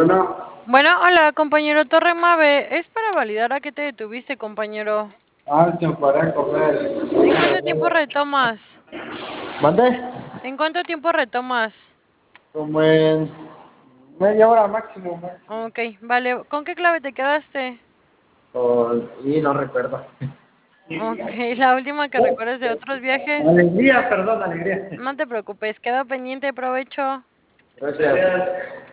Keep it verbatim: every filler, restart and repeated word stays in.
Bueno, Bueno, hola, compañero Torre Mave. Es para validar a qué te detuviste, compañero. ah, se para comer. ¿En cuánto tiempo retomas? ¿Mandé? ¿En cuánto tiempo retomas? Como en media hora máximo, máximo. Ok, vale. ¿Con qué clave te quedaste? O- y no recuerdo. Ok, la última que recuerdes de otros viajes. Alegría, perdón, alegría. No te preocupes, queda pendiente, provecho. Gracias.